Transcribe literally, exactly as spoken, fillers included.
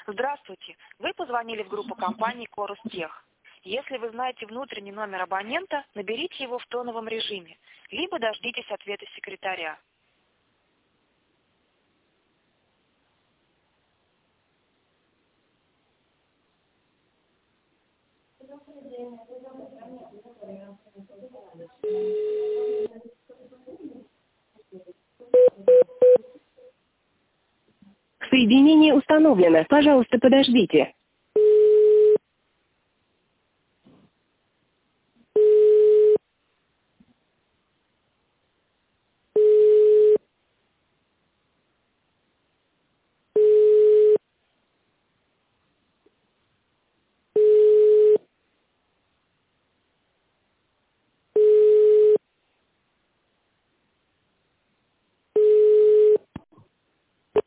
Здравствуйте. Вы позвонили в группу компании Корустех. Если вы знаете внутренний номер абонента, наберите его в тоновом режиме, либо дождитесь ответа секретаря. Соединение установлено. Пожалуйста, подождите.